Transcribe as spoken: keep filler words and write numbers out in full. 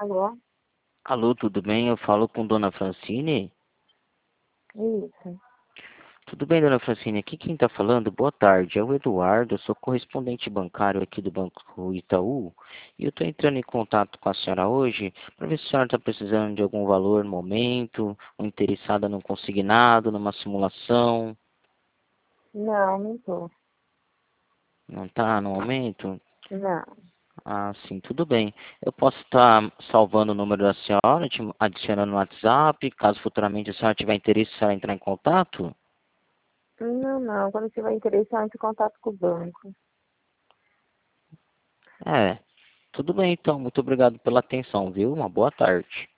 Alô? Alô, tudo bem? Eu falo com Dona Francine? Isso. Tudo bem, Dona Francine? Aqui quem está falando, boa tarde, é o Eduardo, eu sou correspondente bancário aqui do Banco Itaú e eu estou entrando em contato com a senhora hoje para ver se a senhora está precisando de algum valor no momento, ou interessada num consignado, numa simulação. Não, não tô. Não está no momento? Não. Ah, sim, tudo bem. Eu posso estar salvando o número da senhora, te adicionando no WhatsApp, caso futuramente a senhora tiver interesse, a senhora entrar em contato? Não, não. Quando tiver interesse, eu entro em contato com o banco. É. Tudo bem, então. Muito obrigado pela atenção, viu? Uma boa tarde.